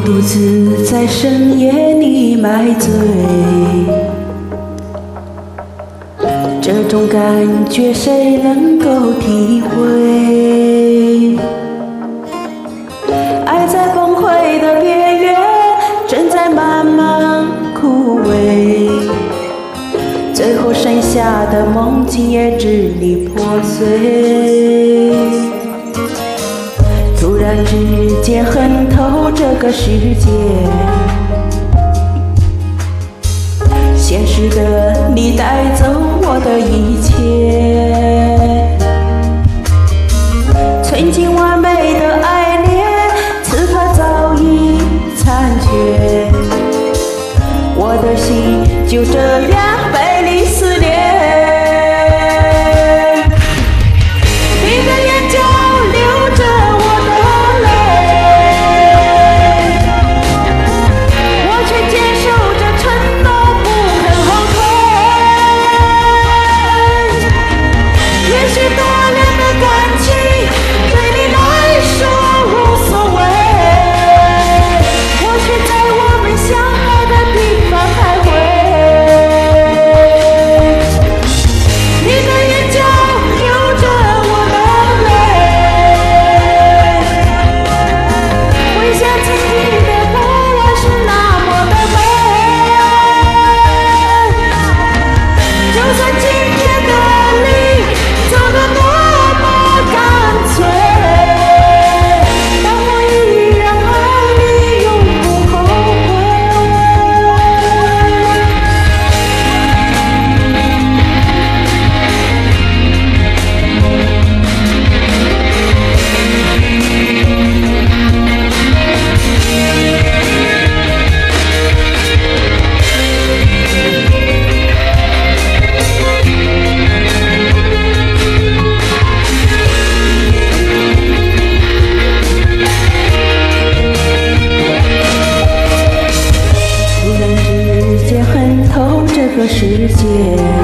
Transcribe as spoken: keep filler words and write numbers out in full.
独自在深夜里买醉，这种感觉谁能够体会？爱在崩溃的边缘，正在慢慢枯萎，最后剩下的梦境也支离破碎。突然之间恨透这个世界，现实的你带走我的一切，曾经完美的爱恋，此刻早已残缺，我的心就这样被你撕裂。你的眼角流着我的泪，我却坚守着承诺不肯后退。也许多年的感情对你来说无所谓，我却在我们相爱的地方徘徊。你的眼角流着我的泪，回想曾经的不我是那么的美。就算今天的你走得多么干脆，但我依然爱你，永不后悔。突然之间恨透这个世界，